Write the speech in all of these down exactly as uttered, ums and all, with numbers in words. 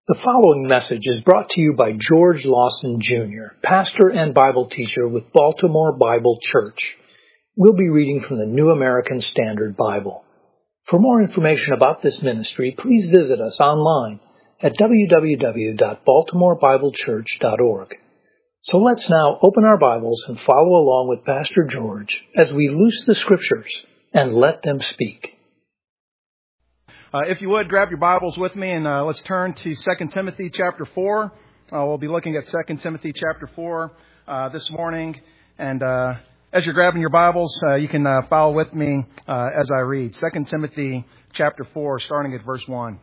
The following message is brought to you by George Lawson, Junior, pastor and Bible teacher with Baltimore Bible Church. We'll be reading from the New American Standard Bible. For more information about this ministry, please visit us online at w w w dot baltimore bible church dot org. So let's now open our Bibles and follow along with Pastor George as we loose the Scriptures and let them speak. Uh, if you would, grab your Bibles with me and uh, let's turn to Second Timothy chapter four. Uh, we'll be looking at Second Timothy chapter four uh, this morning. And uh, as you're grabbing your Bibles, uh, you can uh, follow with me uh, as I read. Second Timothy chapter four, starting at verse one.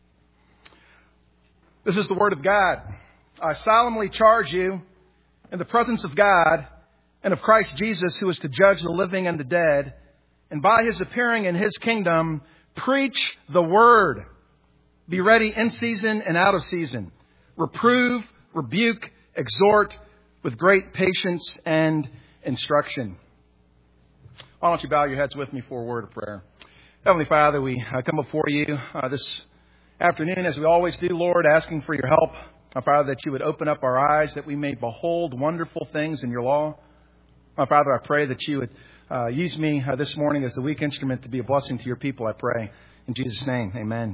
This is the Word of God. I solemnly charge you in the presence of God and of Christ Jesus, who is to judge the living and the dead, and by His appearing in His kingdom, preach the word. Be ready in season and out of season. Reprove, rebuke, exhort with great patience and instruction. Why don't you bow your heads with me for a word of prayer. Heavenly Father, we uh, come before you uh, this afternoon, as we always do, Lord, asking for your help. My Father, that you would open up our eyes, that we may behold wonderful things in your law. My Father, I pray that you would Uh, use me uh, this morning as a weak instrument to be a blessing to your people, I pray. In Jesus' name, amen.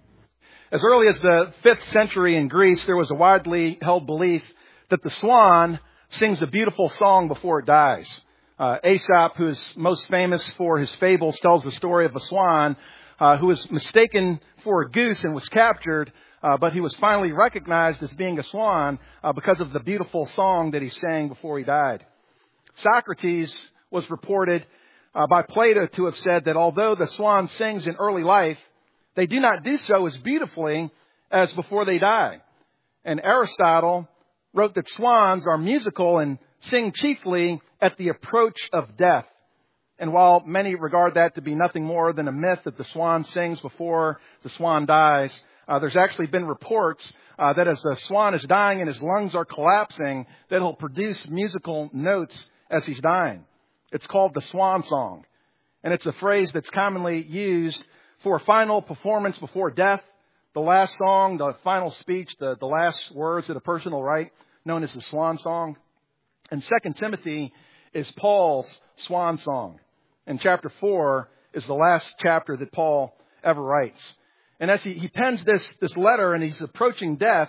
As early as the fifth century in Greece, there was a widely held belief that the swan sings a beautiful song before it dies. Uh, Aesop, who is most famous for his fables, tells the story of a swan uh, who was mistaken for a goose and was captured, uh, but he was finally recognized as being a swan uh, because of the beautiful song that he sang before he died. Socrates was reported uh, by Plato to have said that although the swan sings in early life, they do not do so as beautifully as before they die. And Aristotle wrote that swans are musical and sing chiefly at the approach of death. And while many regard that to be nothing more than a myth that the swan sings before the swan dies, uh, there's actually been reports uh, that as the swan is dying and his lungs are collapsing, that he'll produce musical notes as he's dying. It's called the swan song. And it's a phrase that's commonly used for a final performance before death. The last song, the final speech, the, the last words that a person will write, known as the swan song. And Second Timothy is Paul's swan song. And chapter four is the last chapter that Paul ever writes. And as he, he pens this, this letter and he's approaching death,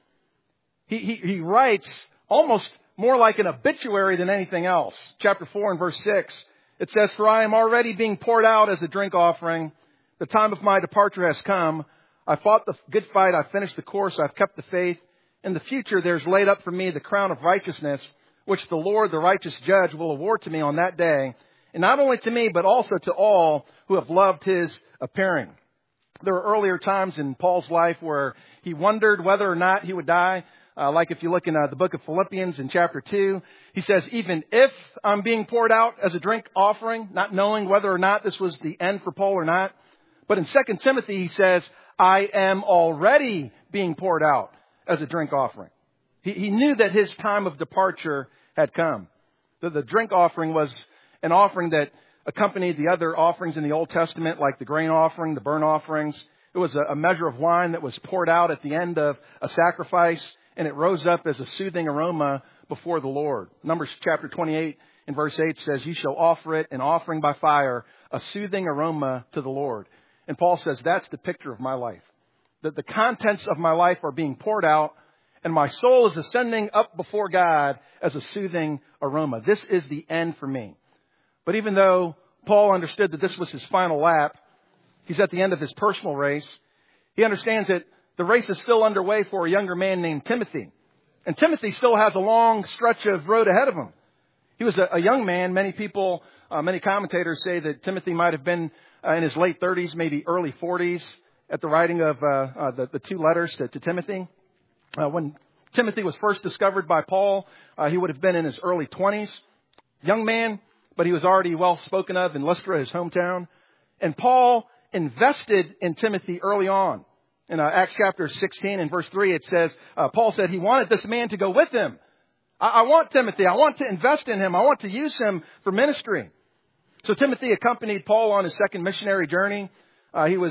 he, he, he writes almost more like an obituary than anything else. Chapter four and verse six, it says, "For I am already being poured out as a drink offering. The time of my departure has come. I fought the good fight. I finished the course. I've kept the faith. In the future, there's laid up for me the crown of righteousness, which the Lord, the righteous judge, will award to me on that day. And not only to me, but also to all who have loved his appearing." There were earlier times in Paul's life where he wondered whether or not he would die. Uh, like if you look in uh, the book of Philippians in chapter two, he says, even if I'm being poured out as a drink offering, not knowing whether or not this was the end for Paul or not. But in Second Timothy, he says, I am already being poured out as a drink offering. He, he knew that his time of departure had come. The, the drink offering was an offering that accompanied the other offerings in the Old Testament, like the grain offering, the burnt offerings. It was a, a measure of wine that was poured out at the end of a sacrifice, and it rose up as a soothing aroma before the Lord. Numbers chapter twenty-eight and verse eight says, "You shall offer it an offering by fire, a soothing aroma to the Lord." And Paul says, that's the picture of my life. That the contents of my life are being poured out, and my soul is ascending up before God as a soothing aroma. This is the end for me. But even though Paul understood that this was his final lap, he's at the end of his personal race. He understands that the race is still underway for a younger man named Timothy. And Timothy still has a long stretch of road ahead of him. He was a, a young man. Many people, uh, many commentators say that Timothy might have been uh, in his late thirties, maybe early forties, at the writing of uh, uh, the, the two letters to, to Timothy. Uh, when Timothy was first discovered by Paul, uh, he would have been in his early twenties. Young man, but he was already well spoken of in Lystra, his hometown. And Paul invested in Timothy early on. In uh, Acts chapter sixteen and verse three, it says, uh, Paul said he wanted this man to go with him. I-, I want Timothy. I want to invest in him. I want to use him for ministry. So Timothy accompanied Paul on his second missionary journey. Uh, he was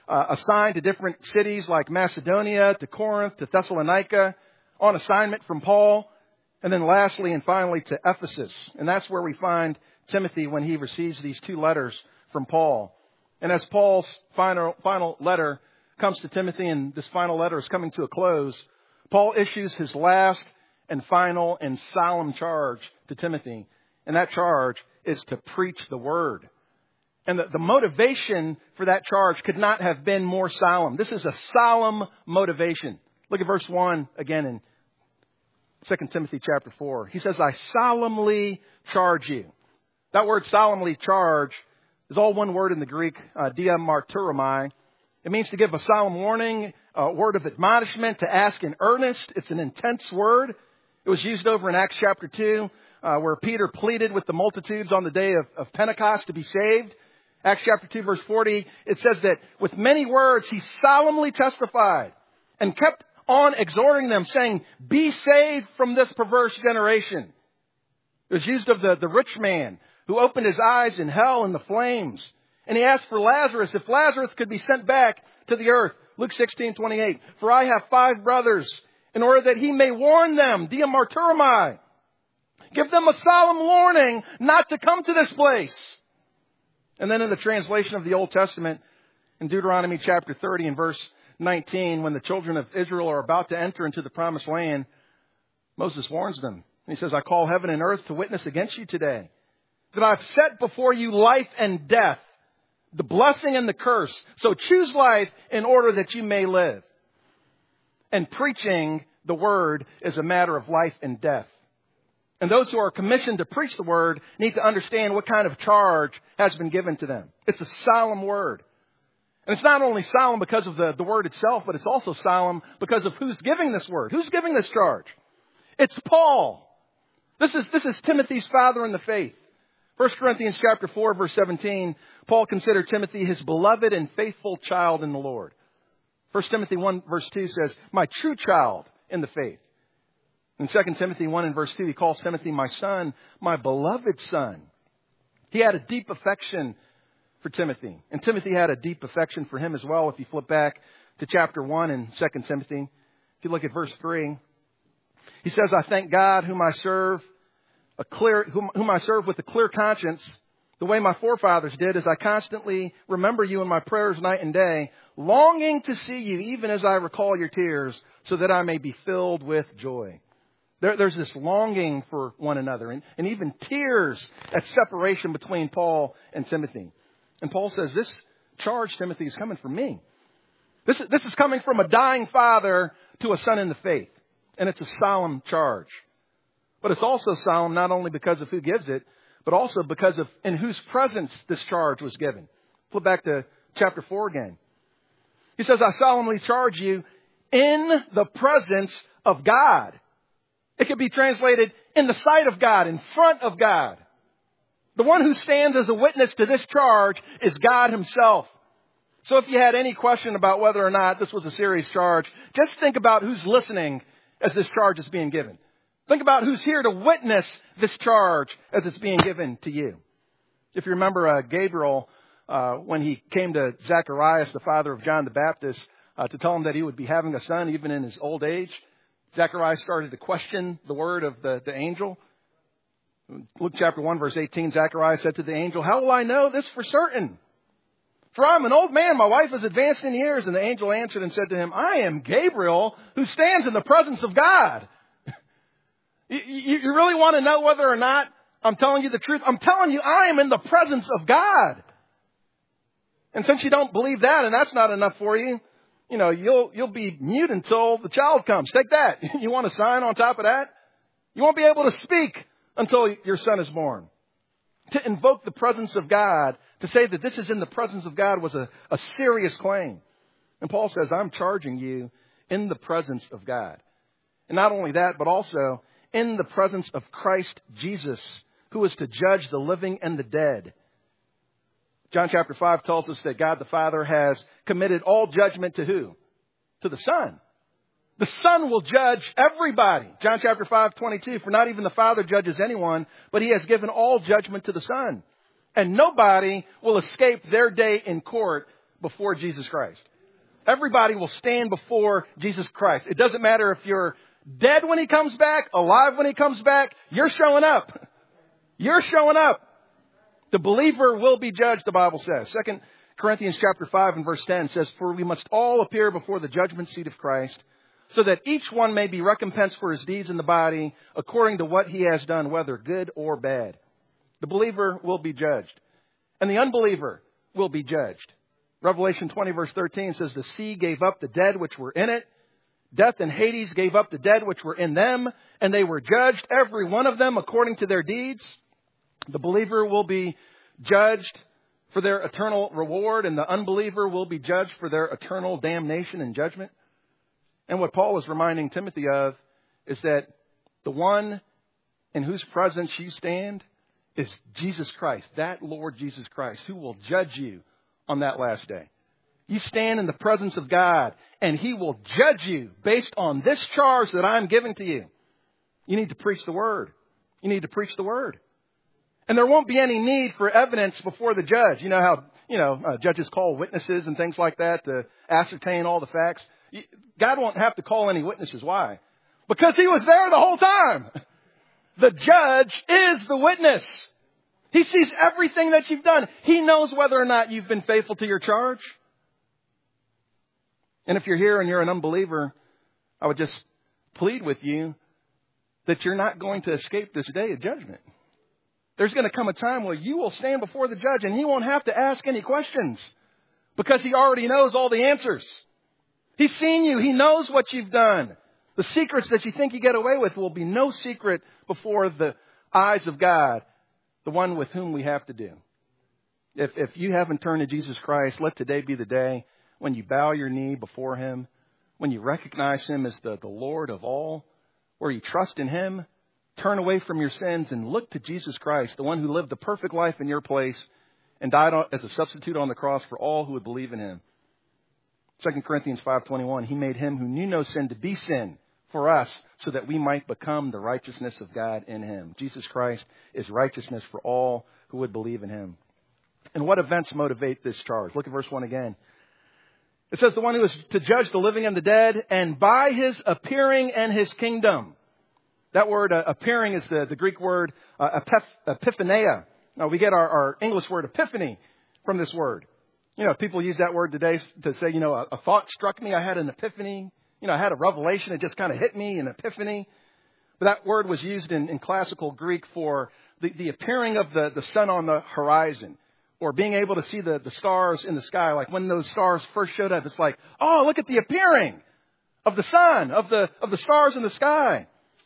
uh, assigned to different cities like Macedonia, to Corinth, to Thessalonica, on assignment from Paul. And then lastly and finally to Ephesus. And that's where we find Timothy when he receives these two letters from Paul. And as Paul's final, final letter comes to Timothy, and this final letter is coming to a close, Paul issues his last and final and solemn charge to Timothy. And that charge is to preach the word. And the, the motivation for that charge could not have been more solemn. This is a solemn motivation. Look at verse one again in Second Timothy chapter four. He says, I solemnly charge you. That word solemnly charge is all one word in the Greek, uh, diamarturomai. It means to give a solemn warning, a word of admonishment, to ask in earnest. It's an intense word. It was used over in Acts chapter two, uh, where Peter pleaded with the multitudes on the day of, of Pentecost to be saved. Acts chapter two, verse forty, it says that with many words he solemnly testified and kept on exhorting them, saying, be saved from this perverse generation. It was used of the, the rich man who opened his eyes in hell and the flames. And he asked for Lazarus, if Lazarus could be sent back to the earth. Luke sixteen twenty-eight. For I have five brothers, in order that he may warn them, diamarturomai. Give them a solemn warning not to come to this place. And then in the translation of the Old Testament, in Deuteronomy chapter thirty and verse nineteen, when the children of Israel are about to enter into the promised land, Moses warns them. He says, I call heaven and earth to witness against you today, that I've set before you life and death, the blessing and the curse. So choose life in order that you may live. And preaching the word is a matter of life and death. And those who are commissioned to preach the word need to understand what kind of charge has been given to them. It's a solemn word. And it's not only solemn because of the, the word itself, but it's also solemn because of who's giving this word. Who's giving this charge? It's Paul. This is, this is Timothy's father in the faith. First Corinthians chapter four, verse seventeen, Paul considered Timothy his beloved and faithful child in the Lord. First Timothy one, verse two says, my true child in the faith. In Second Timothy one and verse two, he calls Timothy my son, my beloved son. He had a deep affection for Timothy. And Timothy had a deep affection for him as well. If you flip back to chapter one in Second Timothy, if you look at verse three, he says, I thank God whom I serve, a clear, whom, whom I serve with a clear conscience, the way my forefathers did, as I constantly remember you in my prayers night and day, longing to see you, even as I recall your tears, so that I may be filled with joy. There, there's this longing for one another, and, and even tears at separation between Paul and Timothy. And Paul says, this charge, Timothy, is coming from me. This is, this is coming from a dying father to a son in the faith. And it's a solemn charge. But it's also solemn not only because of who gives it, but also because of in whose presence this charge was given. Flip back to chapter four again. He says, I solemnly charge you in the presence of God. It could be translated in the sight of God, in front of God. The one who stands as a witness to this charge is God himself. So if you had any question about whether or not this was a serious charge, just think about who's listening as this charge is being given. Think about who's here to witness this charge as it's being given to you. If you remember uh, Gabriel, uh, when he came to Zacharias, the father of John the Baptist, uh, to tell him that he would be having a son even in his old age, Zacharias started to question the word of the, the angel. Luke chapter one, verse eighteen, Zacharias said to the angel, how will I know this for certain? For I'm an old man, my wife is advanced in years. And the angel answered and said to him, I am Gabriel, who stands in the presence of God. you, you really want to know whether or not I'm telling you the truth? I'm telling you, I am in the presence of God. And since you don't believe that, and that's not enough for you, you know, you'll, you'll be mute until the child comes. Take that. You want a sign on top of that? You won't be able to speak until your son is born. To invoke the presence of God, to say that this is in the presence of God was a, a serious claim. And Paul says, I'm charging you in the presence of God. And not only that, but also in the presence of Christ Jesus, who is to judge the living and the dead. John chapter five tells us that God the Father has committed all judgment to who? To the Son. The Son will judge everybody. John chapter five, twenty-two, for not even the Father judges anyone, but he has given all judgment to the Son. And nobody will escape their day in court before Jesus Christ. Everybody will stand before Jesus Christ. It doesn't matter if you're dead when he comes back, alive when he comes back, you're showing up. You're showing up. The believer will be judged, the Bible says. Second Corinthians chapter five and verse ten says, "For we must all appear before the judgment seat of Christ, so that each one may be recompensed for his deeds in the body, according to what he has done, whether good or bad." The believer will be judged, and the unbeliever will be judged. Revelation twenty verse thirteen says, "The sea gave up the dead which were in it. Death and Hades gave up the dead which were in them, and they were judged, every one of them, according to their deeds." The believer will be judged for their eternal reward, and the unbeliever will be judged for their eternal damnation and judgment. And what Paul is reminding Timothy of is that the one in whose presence you stand is Jesus Christ, that Lord Jesus Christ, who will judge you on that last day. You stand in the presence of God, and he will judge you based on this charge that I'm giving to you. You need to preach the word. You need to preach the word. And there won't be any need for evidence before the judge. You know how, you know, uh, judges call witnesses and things like that to ascertain all the facts. God won't have to call any witnesses. Why? Because he was there the whole time. The judge is the witness. He sees everything that you've done. He knows whether or not you've been faithful to your charge. And if you're here and you're an unbeliever, I would just plead with you that you're not going to escape this day of judgment. There's going to come a time where you will stand before the judge and he won't have to ask any questions because he already knows all the answers. He's seen you. He knows what you've done. The secrets that you think you get away with will be no secret before the eyes of God, the one with whom we have to do. If, if you haven't turned to Jesus Christ, let today be the day when you bow your knee before him, when you recognize him as the, the Lord of all, where you trust in him, turn away from your sins and look to Jesus Christ, the one who lived a perfect life in your place and died as a substitute on the cross for all who would believe in him. Second Corinthians five twenty-one, he made him who knew no sin to be sin for us so that we might become the righteousness of God in him. Jesus Christ is righteousness for all who would believe in him. And what events motivate this charge? Look at verse one again. It says the one who is to judge the living and the dead, and by his appearing and his kingdom. That word uh, appearing is the, the Greek word uh, epiph- epiphaneia. Now we get our, our English word epiphany from this word. You know, people use that word today to say, you know, a, a thought struck me. I had an epiphany. You know, I had a revelation. It just kind of hit me, an epiphany. But that word was used in, in classical Greek for the, the appearing of the, the sun on the horizon, or being able to see the, the stars in the sky. Like when those stars first showed up, it's like, oh, look at the appearing of the sun, of the of the stars in the sky.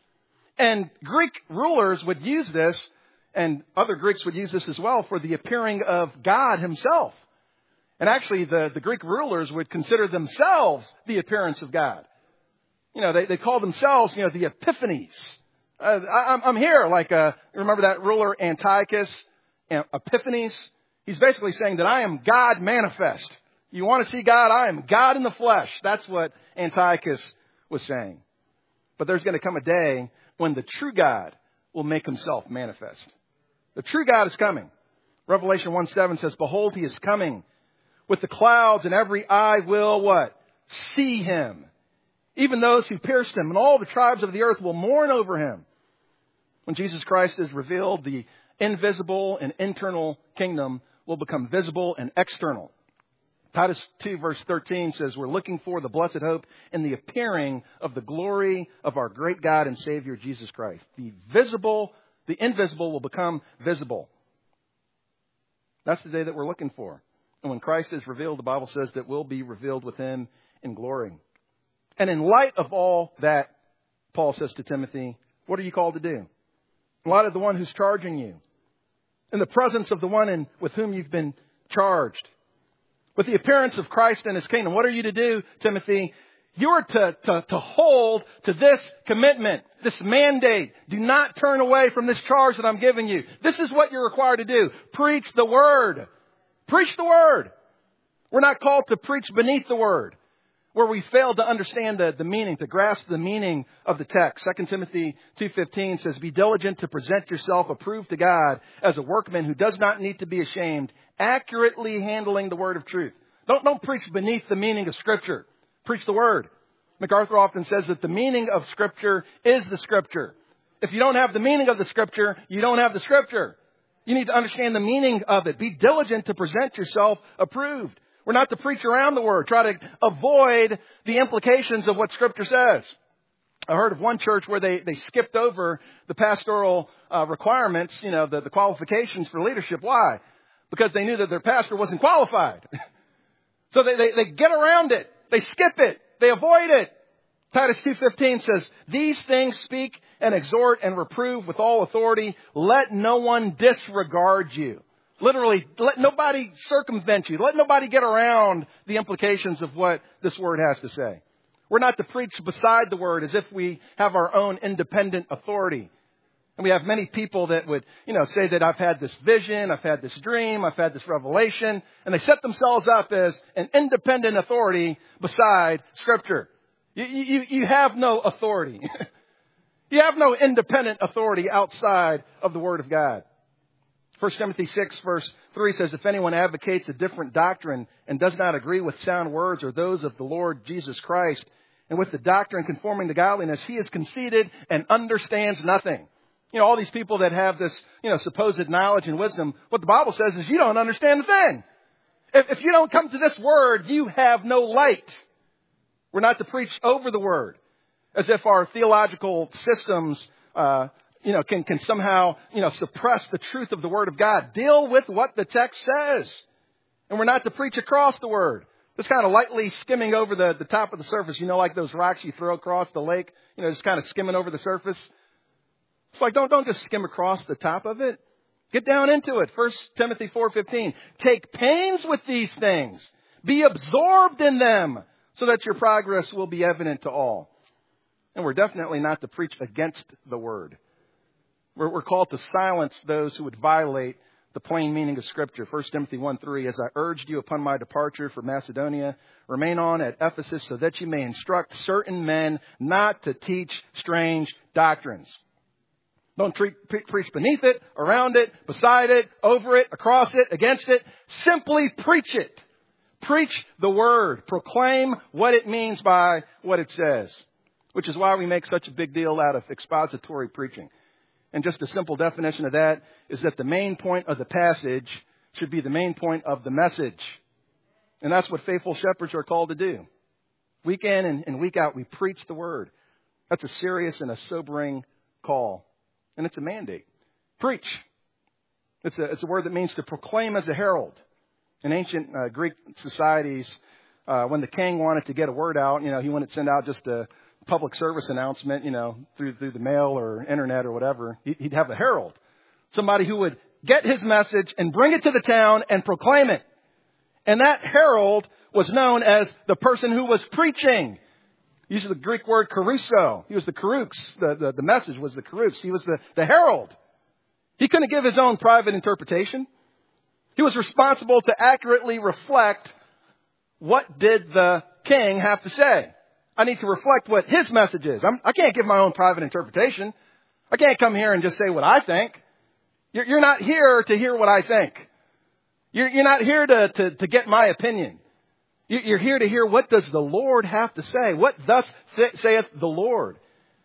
And Greek rulers would use this, and other Greeks would use this as well, for the appearing of God himself. And actually, the, the Greek rulers would consider themselves the appearance of God. You know, they, they call themselves, you know, the Epiphanies. Uh, I, I'm, I'm here, like, uh, remember that ruler Antiochus, Epiphanes? He's basically saying that I am God manifest. You want to see God? I am God in the flesh. That's what Antiochus was saying. But there's going to come a day when the true God will make himself manifest. The true God is coming. Revelation one seven says, "Behold, he is coming with the clouds, and every eye will" what? "See him. Even those who pierced him, and all the tribes of the earth will mourn over him." When Jesus Christ is revealed, the invisible and internal kingdom will become visible and external. Titus two verse thirteen says we're looking for the blessed hope in the appearing of the glory of our great God and Savior Jesus Christ. The visible, the invisible will become visible. That's the day that we're looking for. And when Christ is revealed, the Bible says that we'll be revealed with him in glory. And in light of all that, Paul says to Timothy, what are you called to do? In light of the one who's charging you, in the presence of the one in, with whom you've been charged, with the appearance of Christ and his kingdom, what are you to do, Timothy? You're to, to, to hold to this commitment, this mandate. Do not turn away from this charge that I'm giving you. This is what you're required to do. Preach the word. Preach the word. We're not called to preach beneath the word, where we fail to understand the, the meaning, to grasp the meaning of the text. Second Timothy two fifteen says, "Be diligent to present yourself approved to God as a workman who does not need to be ashamed, accurately handling the word of truth." Don't, don't preach beneath the meaning of Scripture. Preach the Word. MacArthur often says that the meaning of Scripture is the Scripture. If you don't have the meaning of the Scripture, you don't have the Scripture. You need to understand the meaning of it. Be diligent to present yourself approved. We're not to preach around the Word. Try to avoid the implications of what Scripture says. I heard of one church where they, they skipped over the pastoral uh, requirements, you know, the, the qualifications for leadership. Why? Because they knew that their pastor wasn't qualified. So they, they, they get around it. They skip it. They avoid it. Titus two fifteen says, these things speak and exhort and reprove with all authority. Let no one disregard you. Literally, let nobody circumvent you. Let nobody get around the implications of what this word has to say. We're not to preach beside the word as if we have our own independent authority. And we have many people that would, you know, say that I've had this vision, I've had this dream, I've had this revelation, and they set themselves up as an independent authority beside Scripture. You, you, you have no authority. You have no independent authority outside of the Word of God. First Timothy six verse three says, if anyone advocates a different doctrine and does not agree with sound words or those of the Lord Jesus Christ, and with the doctrine conforming to godliness, he is conceited and understands nothing. You know, all these people that have this, you know, supposed knowledge and wisdom, what the Bible says is you don't understand a thing. If, if you don't come to this word, you have no light. We're not to preach over the word as if our theological systems, uh, you know, can, can somehow, you know, suppress the truth of the word of God. Deal with what the text says. And we're not to preach across the word. Just kind of lightly skimming over the, the top of the surface, you know, like those rocks you throw across the lake, you know, just kind of skimming over the surface. It's like, don't, don't just skim across the top of it. Get down into it. First Timothy four fifteen. Take pains with these things. Be absorbed in them so that your progress will be evident to all. And we're definitely not to preach against the word. We're, we're called to silence those who would violate the plain meaning of Scripture. First Timothy one three. As I urged you upon my departure for Macedonia, remain on at Ephesus so that you may instruct certain men not to teach strange doctrines. Don't treat, pre- preach beneath it, around it, beside it, over it, across it, against it. Simply preach it. Preach the word. Proclaim what it means by what it says. Which is why we make such a big deal out of expository preaching. And just a simple definition of that is that the main point of the passage should be the main point of the message. And that's what faithful shepherds are called to do. Week in and, and week out, we preach the word. That's a serious and a sobering call. And it's a mandate. Preach. It's a, it's a word that means to proclaim as a herald. In ancient uh, Greek societies, uh, when the king wanted to get a word out, you know, he wouldn't send out just a public service announcement, you know, through through the mail or internet or whatever. He'd have a herald. Somebody who would get his message and bring it to the town and proclaim it. And that herald was known as the person who was preaching. He used the Greek word kerusso. He was the kerux. The, the, the message was the kerux. He was the, the herald. He couldn't give his own private interpretation. He was responsible to accurately reflect what did the king have to say. I need to reflect what his message is. I'm, I can't give my own private interpretation. I can't come here and just say what I think. You're, you're not here to hear what I think. You're, you're not here to, to, to get my opinion. You're here to hear what does the Lord have to say. What thus saith the Lord.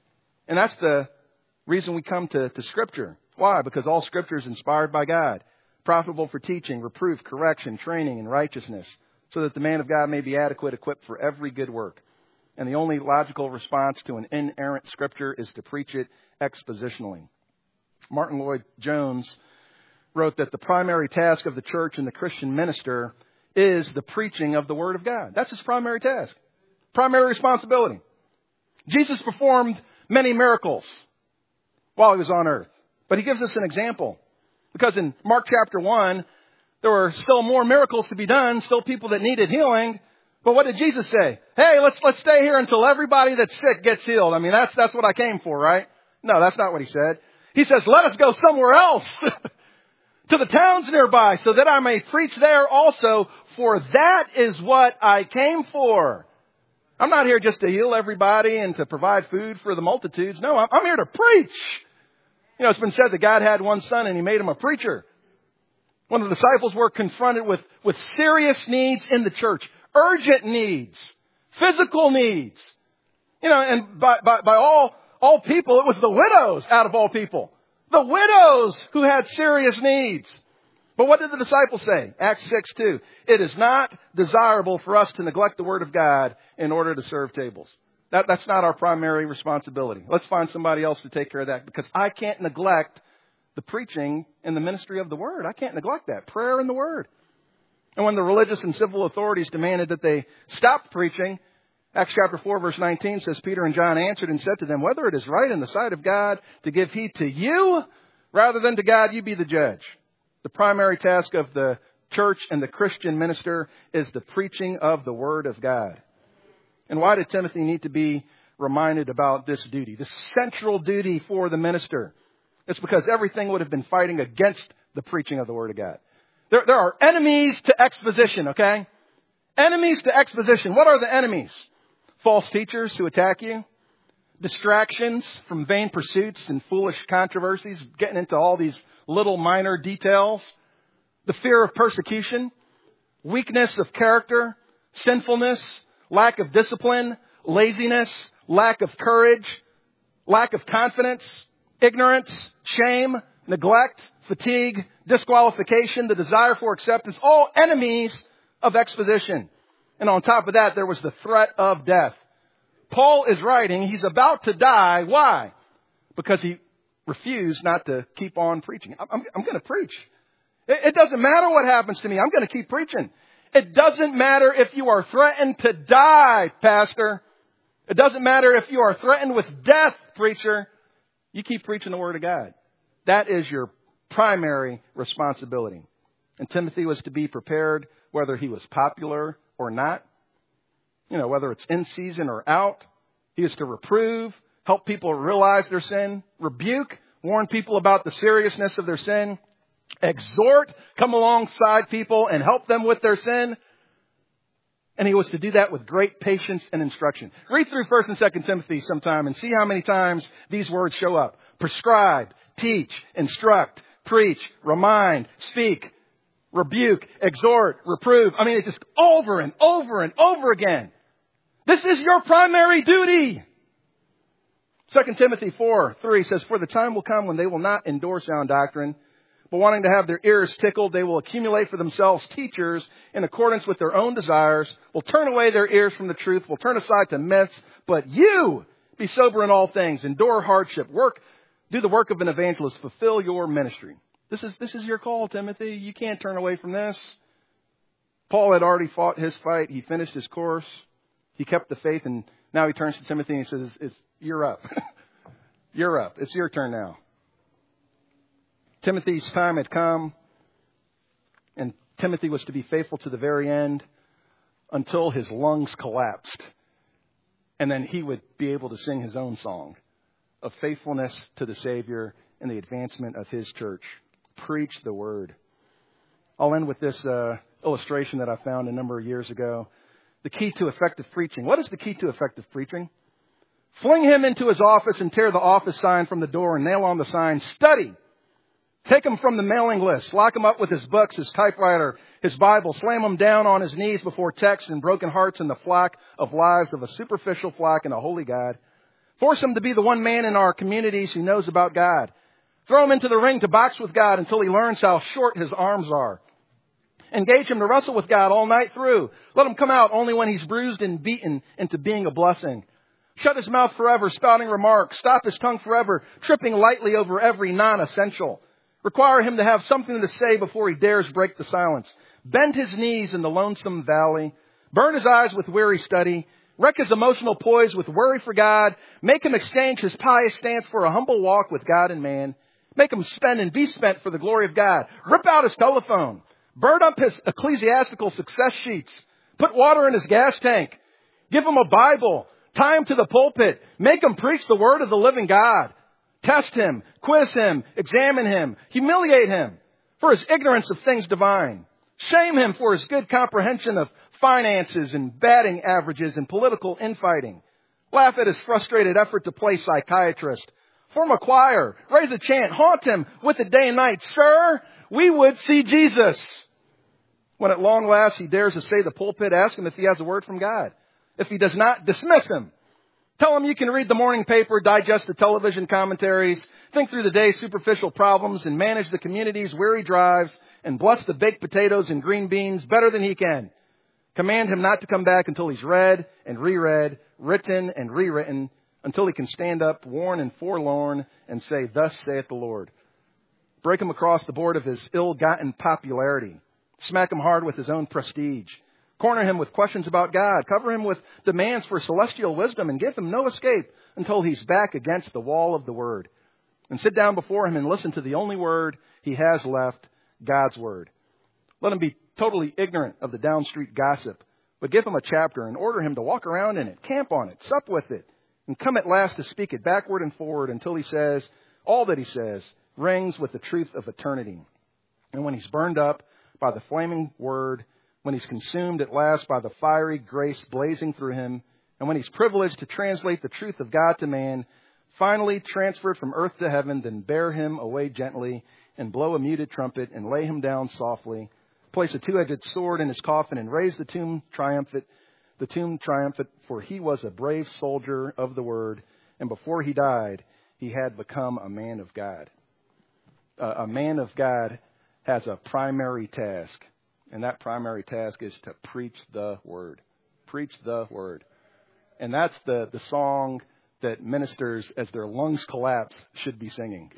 And that's the reason we come to, to Scripture. Why? Because all Scripture is inspired by God. Profitable for teaching, reproof, correction, training, and righteousness. So that the man of God may be adequate, equipped for every good work. And the only logical response to an inerrant Scripture is to preach it expositionally. Martin Lloyd-Jones wrote that the primary task of the church and the Christian minister is the preaching of the Word of God. That's his primary task. Primary responsibility. Jesus performed many miracles while he was on earth. But he gives us an example. Because in Mark chapter one, there were still more miracles to be done, still people that needed healing. But what did Jesus say? Hey, let's let's stay here until everybody that's sick gets healed. I mean, that's that's what I came for, right? No, that's not what he said. He says, let us go somewhere else. To the towns nearby, so that I may preach there also, for that is what I came for. I'm not here just to heal everybody and to provide food for the multitudes. No, I'm here to preach. You know, it's been said that God had one son and he made him a preacher. When the disciples were confronted with, with serious needs in the church, urgent needs, physical needs, you know, and by, by, by all, all people, it was the widows out of all people. The widows who had serious needs. But what did the disciples say? Acts six two. It is not desirable for us to neglect the Word of God in order to serve tables. That, that's not our primary responsibility. Let's find somebody else to take care of that, because I can't neglect the preaching and the ministry of the Word. I can't neglect that. Prayer and the Word. And when the religious and civil authorities demanded that they stop preaching, Acts chapter four verse nineteen says, Peter and John answered and said to them, whether it is right in the sight of God to give heed to you rather than to God, you be the judge. The primary task of the church and the Christian minister is the preaching of the Word of God. And why did Timothy need to be reminded about this duty, this central duty for the minister? It's because everything would have been fighting against the preaching of the Word of God. There, there are enemies to exposition, okay? Enemies to exposition. What are the enemies? False teachers who attack you. Distractions from vain pursuits and foolish controversies, getting into all these little minor details. The fear of persecution. Weakness of character. Sinfulness. Lack of discipline. Laziness. Lack of courage. Lack of confidence. Ignorance. Shame. Neglect. Fatigue. Disqualification. The desire for acceptance. All enemies of exposition. And on top of that, there was the threat of death. Paul is writing, he's about to die. Why? Because he refused not to keep on preaching. I'm, I'm, I'm going to preach. It, it doesn't matter what happens to me. I'm going to keep preaching. It doesn't matter if you are threatened to die, pastor. It doesn't matter if you are threatened with death, preacher. You keep preaching the Word of God. That is your primary responsibility. And Timothy was to be prepared whether he was popular or not. You know, whether it's in season or out. He is to reprove, help people realize their sin, rebuke, warn people about the seriousness of their sin, exhort, come alongside people and help them with their sin. And he was to do that with great patience and instruction. Read through First and Second Timothy sometime and see how many times these words show up. Prescribe, teach, instruct, preach, remind, speak, rebuke, exhort, reprove. I mean, it's just over and over and over again. This is your primary duty. Second Timothy four three says, for the time will come when they will not endure sound doctrine, but wanting to have their ears tickled, they will accumulate for themselves teachers in accordance with their own desires, will turn away their ears from the truth, will turn aside to myths. But you be sober in all things, endure hardship, work, do the work of an evangelist, fulfill your ministry. This is, this is your call, Timothy. You can't turn away from this. Paul had already fought his fight. He finished his course. He kept the faith, and now he turns to Timothy and he says, it's, you're up. You're up. It's your turn now. Timothy's time had come, and Timothy was to be faithful to the very end until his lungs collapsed. And then he would be able to sing his own song of faithfulness to the Savior and the advancement of His church. Preach the Word. I'll end with this uh, illustration that I found a number of years ago. The key to effective preaching. What is the key to effective preaching? Fling him into his office and tear the office sign from the door and nail on the sign, study. Take him from the mailing list. Lock him up with his books, his typewriter, his Bible. Slam him down on his knees before text and broken hearts and the flock of lives of a superficial flock and a holy God. Force him to be the one man in our communities who knows about God. Throw him into the ring to box with God until he learns how short his arms are. Engage him to wrestle with God all night through. Let him come out only when he's bruised and beaten into being a blessing. Shut his mouth forever, spouting remarks. Stop his tongue forever, tripping lightly over every non-essential. Require him to have something to say before he dares break the silence. Bend his knees in the lonesome valley. Burn his eyes with weary study. Wreck his emotional poise with worry for God. Make him exchange his pious stance for a humble walk with God and man. Make him spend and be spent for the glory of God. Rip out his telephone. Burn up his ecclesiastical success sheets. Put water in his gas tank. Give him a Bible. Tie him to the pulpit. Make him preach the word of the living God. Test him. Quiz him. Examine him. Humiliate him for his ignorance of things divine. Shame him for his good comprehension of finances and batting averages and political infighting. Laugh at his frustrated effort to play psychiatrist. Form a choir. Raise a chant. Haunt him with it day and night. Sir, we would see Jesus. When at long last he dares to say the pulpit, ask him if he has a word from God. If he does not, dismiss him. Tell him you can read the morning paper, digest the television commentaries, think through the day's superficial problems, and manage the community's weary drives, and bless the baked potatoes and green beans better than he can. Command him not to come back until he's read and reread, written and rewritten, until he can stand up, worn and forlorn, and say, thus saith the Lord. Break him across the board of his ill-gotten popularity. Smack him hard with his own prestige. Corner him with questions about God. Cover him with demands for celestial wisdom, and give him no escape until he's back against the wall of the Word. And sit down before him and listen to the only word he has left, God's Word. Let him be totally ignorant of the downstreet gossip, but give him a chapter and order him to walk around in it, camp on it, sup with it, and come at last to speak it backward and forward until he says, all that he says rings with the truth of eternity. And when he's burned up by the flaming word, when he's consumed at last by the fiery grace blazing through him, and when he's privileged to translate the truth of God to man, finally transferred from earth to heaven, then bear him away gently and blow a muted trumpet and lay him down softly, place a two-edged sword in his coffin and raise the tomb triumphant, the tomb triumphant, for he was a brave soldier of the word, and before he died, he had become a man of God. Uh, a man of God has a primary task. And that primary task is to preach the word. Preach the word. And that's the, the song that ministers, as their lungs collapse, should be singing.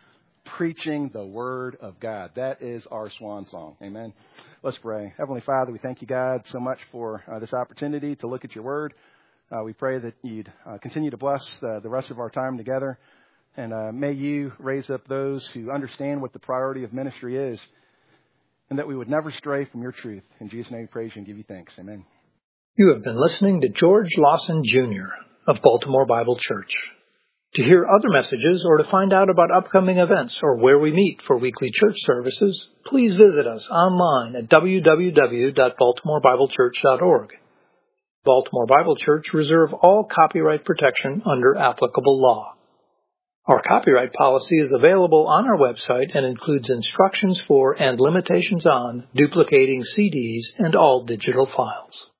Preaching the word of God. That is our swan song. Amen. Let's pray. Heavenly Father, we thank you, God, so much for uh, this opportunity to look at your word. Uh, we pray that you'd uh, continue to bless uh, the rest of our time together. And uh, may you raise up those who understand what the priority of ministry is, and that we would never stray from your truth. In Jesus' name we praise you and give you thanks. Amen. You have been listening to George Lawson Junior of Baltimore Bible Church. To hear other messages or to find out about upcoming events or where we meet for weekly church services, please visit us online at w w w dot baltimore bible church dot org. Baltimore Bible Church reserve all copyright protection under applicable law. Our copyright policy is available on our website and includes instructions for and limitations on duplicating C Ds and all digital files.